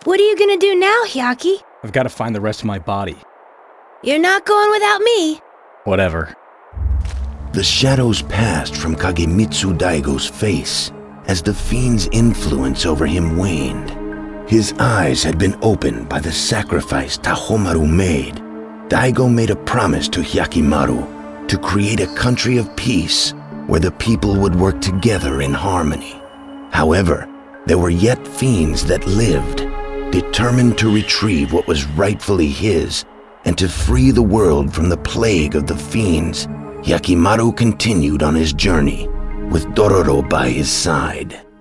What are you gonna do now, Hyaki? I've got to find the rest of my body. You're not going without me. Whatever. The shadows passed from Kagemitsu Daigo's face as the fiend's influence over him waned. His eyes had been opened by the sacrifice Tahomaru made. Daigo made a promise to Hyakimaru to create a country of peace where the people would work together in harmony. However, there were yet fiends that lived, determined to retrieve what was rightfully his and to free the world from the plague of the fiends. Hyakimaru continued on his journey with Dororo by his side.